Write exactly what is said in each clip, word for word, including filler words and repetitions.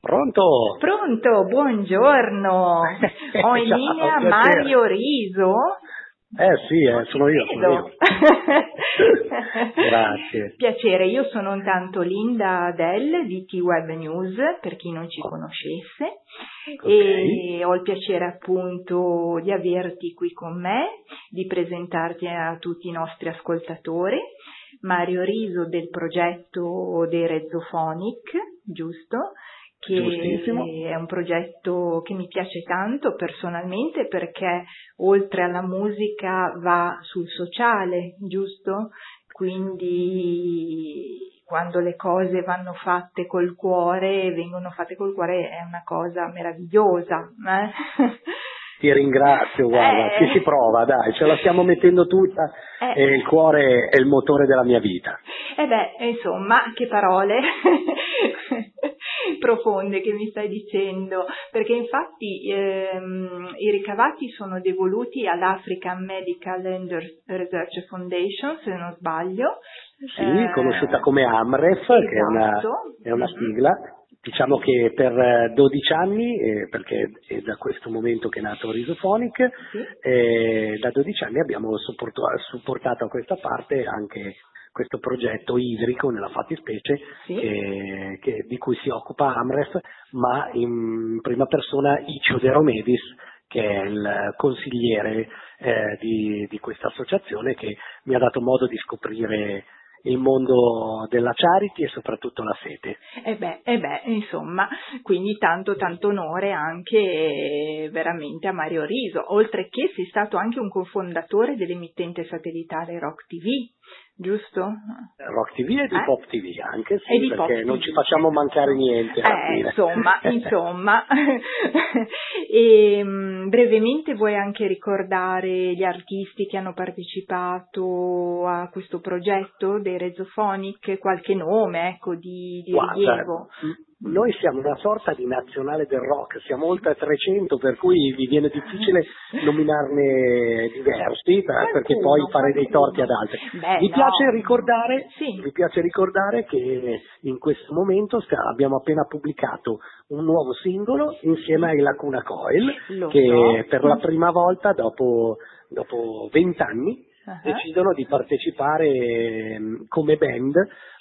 Pronto? Pronto, buongiorno. Ho in Ciao, linea piacere. Mario Riso. Eh sì, eh, Non sono ci io, sono credo. io. Grazie. Piacere, io sono intanto Linda Adel di T-Web News, per chi non ci conoscesse, Okay. e ho il piacere appunto di averti qui con me, di presentarti a tutti i nostri ascoltatori. Mario Riso del progetto dei Rezophonic, giusto? Che Giustissimo. è un progetto che mi piace tanto personalmente perché oltre alla musica va sul sociale, giusto? Quindi quando le cose vanno fatte col cuore, vengono fatte col cuore, è una cosa meravigliosa. Eh? Ti ringrazio, guarda, Eh, ci si prova, dai, ce la stiamo mettendo tutta eh, e il cuore è il motore della mia vita. E beh, insomma, che parole profonde che mi stai dicendo, perché infatti ehm, i ricavati sono devoluti all'African Medical and Research Foundation, se non sbaglio. Sì, Eh, conosciuta come AMREF, che è una, esatto. è una Mhm. sigla. Diciamo che per eh, dodici anni, eh, perché è da questo momento che è nato Risophonic, Sì. eh, da dodici anni abbiamo supporto- supportato a questa parte anche questo progetto idrico nella fattispecie Sì. che, che- di cui si occupa AMREF, ma in prima persona Icio De Romedis, che è il consigliere eh, di, di questa associazione, che mi ha dato modo di scoprire il mondo della charity e soprattutto la sete. E beh, e beh, insomma, quindi tanto tanto onore anche eh, veramente a Mario Riso, oltre che sei stato anche un cofondatore dell'emittente satellitare Rock T V, giusto? Rock T V e di Eh? Pop T V anche, E sì, di Pop perché non T V, ci facciamo mancare esatto. niente alla Eh, fine. insomma, insomma. E mh, brevemente vuoi anche ricordare gli artisti che hanno partecipato a questo progetto dei Rezophonic, qualche nome, ecco, di, di Guarda, rilievo? m- noi siamo una sorta di nazionale del rock, siamo oltre trecento, per cui vi viene difficile nominarne diversi, eh, perché Qualcuno, poi farei dei torti qualcuno. ad altri. Beh, Vi no. piace ricordare, Sì. vi piace ricordare che in questo momento sta- abbiamo appena pubblicato un nuovo singolo insieme ai Lacuna Coil, Lo che so. per la prima volta dopo dopo vent'anni Ah, decidono di partecipare ehm, come band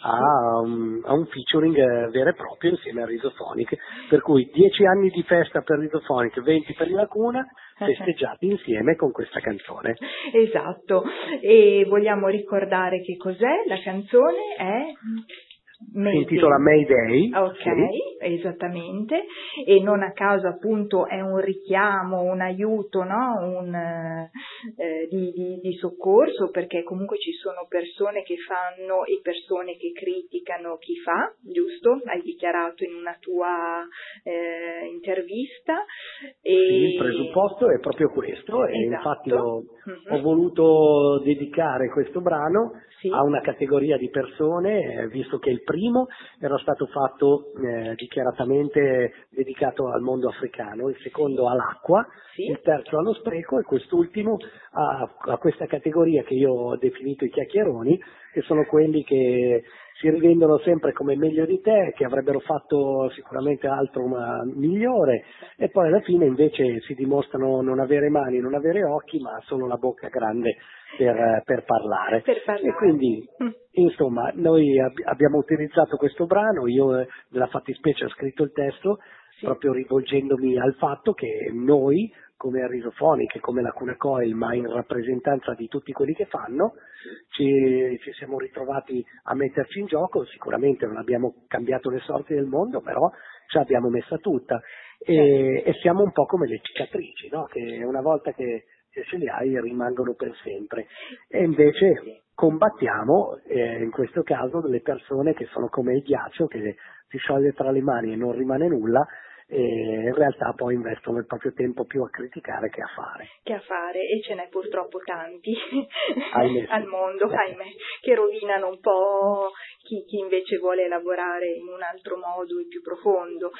a un, a un featuring eh, vero e proprio insieme a Risophonic, per cui dieci anni di festa per Risophonic, venti per la Lacuna, festeggiati insieme con questa canzone. Esatto. E vogliamo ricordare che cos'è? La canzone è Si Mayday. intitola Mayday, Ok, sì. esattamente, e non a caso appunto è un richiamo, un aiuto, no? un, eh, eh, di, di- di soccorso, perché comunque ci sono persone che fanno e persone che criticano chi fa, giusto? Hai dichiarato in una tua eh, intervista. E... Sì, il presupposto è proprio questo e infatti Esatto. ho, Mhm. ho voluto dedicare questo brano Sì. a una categoria di persone, eh, visto che il primo era stato fatto eh, dichiaratamente dedicato al mondo africano, il secondo all'acqua, Sì. il terzo allo spreco e quest'ultimo a, a questa categoria che io ho definito i chiacchieroni, che sono quelli che si rivendono sempre come meglio di te, che avrebbero fatto sicuramente altro ma migliore, e poi alla fine invece si dimostrano non avere mani, non avere occhi, ma solo la bocca grande per, per parlare. Per parlare. E quindi, Mm. insomma, noi ab- abbiamo utilizzato questo brano, io eh, nella fattispecie ho scritto il testo, Sì. proprio rivolgendomi al fatto che noi, come Risophonic e come Lacuna Coil, ma in rappresentanza di tutti quelli che fanno, ci, ci siamo ritrovati a metterci in gioco. Sicuramente non abbiamo cambiato le sorti del mondo, però ci abbiamo messa tutta e, e siamo un po' come le cicatrici, no? Che una volta che, che ce le hai rimangono per sempre, e invece combattiamo eh, in questo caso delle persone che sono come il ghiaccio che si scioglie tra le mani e non rimane nulla, e in realtà poi investono il proprio tempo più a criticare che a fare. Che a fare, e ce n'è purtroppo tanti Ahimè, al sì. mondo, ahimè, che rovinano un po' chi, chi invece vuole lavorare in un altro modo e più profondo.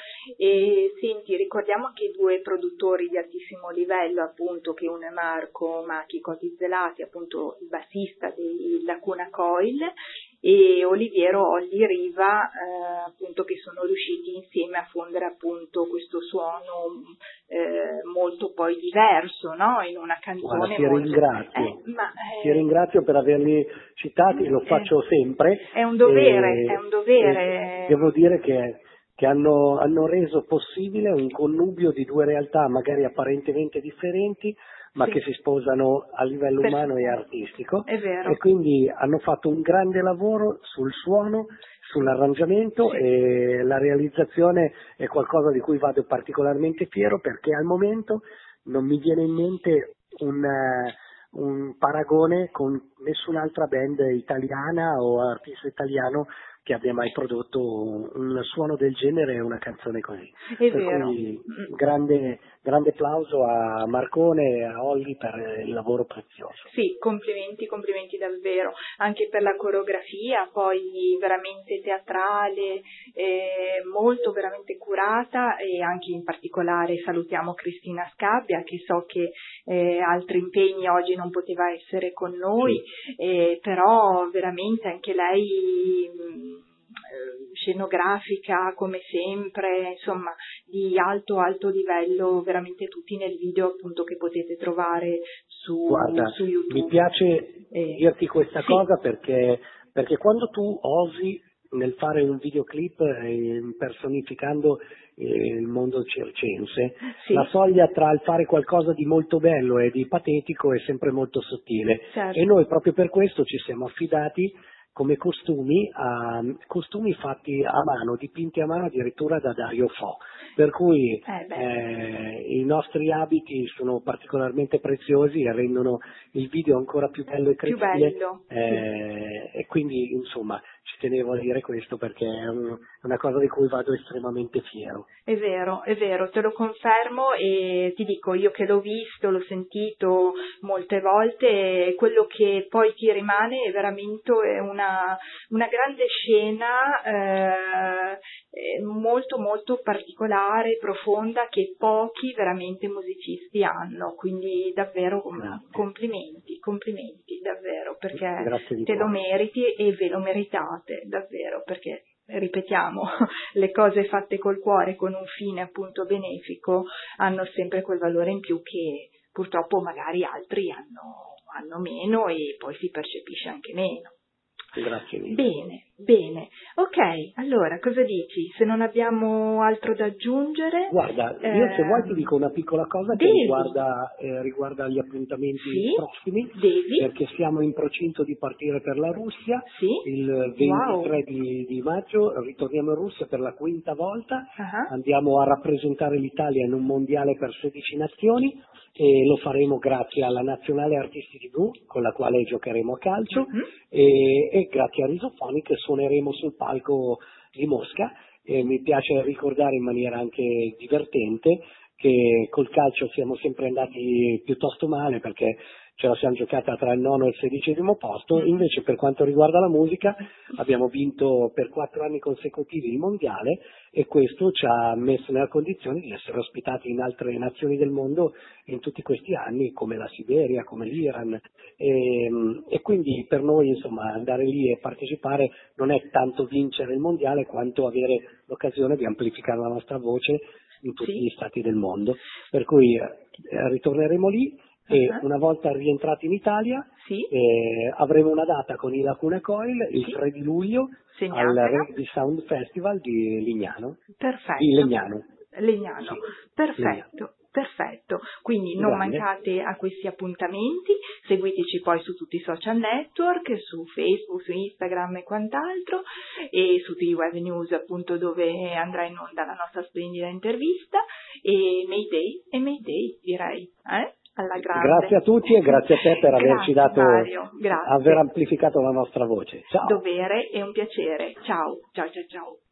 E senti, ricordiamo anche due produttori di altissimo livello, appunto, che uno è Marco Macchi Cotizelati, appunto il bassista dei Lacuna Coil, e Oliviero Olli Riva, eh, appunto, che sono riusciti insieme a fondere appunto questo suono eh, molto poi diverso, no? In una canzone. Guarda, ti molto... ringrazio, eh, ma, eh... ti ringrazio per averli citati, lo faccio eh, sempre. È un dovere, e, è un dovere. Devo dire che, che hanno, hanno reso possibile un connubio di due realtà magari apparentemente differenti, ma sì. che si sposano a livello Per umano e suono. artistico, È vero. e quindi hanno fatto un grande lavoro sul suono, sull'arrangiamento, sì. e la realizzazione è qualcosa di cui vado particolarmente fiero, perché al momento non mi viene in mente un, uh, un paragone con nessun'altra band italiana o artista italiano che abbia mai prodotto un suono del genere e una canzone così. È per vero. cui grande, grande applauso a Marcone e a Olli per il lavoro prezioso. Sì, complimenti, complimenti davvero, anche per la coreografia, poi veramente teatrale, eh, molto veramente curata, e anche in particolare salutiamo Cristina Scabbia, che so che eh, altri impegni oggi non poteva essere con noi, sì. eh, però veramente anche lei scenografica come sempre, insomma di alto alto livello, veramente tutti nel video appunto che potete trovare su, Guarda, su YouTube. Mi piace eh, dirti questa sì. cosa perché, perché quando tu osi nel fare un videoclip eh, personificando eh, il mondo circense, sì. la soglia tra il fare qualcosa di molto bello e di patetico è sempre molto sottile, certo. E noi proprio per questo ci siamo affidati come costumi a costumi fatti a mano, dipinti a mano addirittura da Dario Fo, per cui eh eh, i nostri abiti sono particolarmente preziosi e rendono il video ancora più bello e credibile, più bello, eh, sì. E quindi insomma ci tenevo a dire questo perché è un, una cosa di cui vado estremamente fiero. È vero, è vero, te lo confermo, e ti dico, io che l'ho visto, l'ho sentito molte volte, quello che poi ti rimane è veramente una, una grande scena eh, molto molto particolare, profonda, che pochi veramente musicisti hanno, quindi davvero Grazie. complimenti, complimenti davvero, perché Grazie te lo cuore. meriti e ve lo meritate davvero, perché ripetiamo, le cose fatte col cuore con un fine appunto benefico hanno sempre quel valore in più che purtroppo magari altri hanno, hanno meno, e poi si percepisce anche meno. Grazie mille. Bene, bene. Ok, allora cosa dici? Se non abbiamo altro da aggiungere... Guarda, io ehm, se vuoi ti dico una piccola cosa che devi. riguarda, eh, riguarda gli appuntamenti sì, prossimi, devi. perché siamo in procinto di partire per la Russia, sì? il ventitré Wow. di, di maggio ritorniamo in Russia per la quinta volta, uh-huh. Andiamo a rappresentare l'Italia in un mondiale per sedici nazioni, e lo faremo grazie alla Nazionale Artisti tivù con la quale giocheremo a calcio, uh-huh. e, e grazie a Risofoni che suoneremo sul palco di Mosca. E mi piace ricordare in maniera anche divertente che col calcio siamo sempre andati piuttosto male, perché ce la siamo giocata tra il nono e il sedicesimo posto, invece per quanto riguarda la musica abbiamo vinto per quattro anni consecutivi il mondiale, e questo ci ha messo nella condizione di essere ospitati in altre nazioni del mondo in tutti questi anni, come la Siberia, come l'Iran, e, e quindi per noi insomma andare lì e partecipare non è tanto vincere il mondiale quanto avere l'occasione di amplificare la nostra voce in tutti sì. gli stati del mondo, per cui eh, ritorneremo lì. E uh-huh. una volta rientrati in Italia sì. eh, avremo una data con i Lacuna Coil il sì. tre di luglio Segnatela. al Reggae Sound Festival di Lignano. Perfetto. Di Legnano. Legnano. Sì. Perfetto. Legnano. Perfetto, quindi non Grande. mancate a questi appuntamenti, seguiteci poi su tutti i social network, su Facebook, su Instagram e quant'altro, e su T V Web News appunto dove andrà in onda la nostra splendida intervista, e Mayday e Mayday direi, eh? Alla grande. Grazie a tutti e grazie a te per averci dato, Mario, grazie. aver amplificato la nostra voce. Ciao. Dovere e un piacere. Ciao, ciao, ciao, ciao.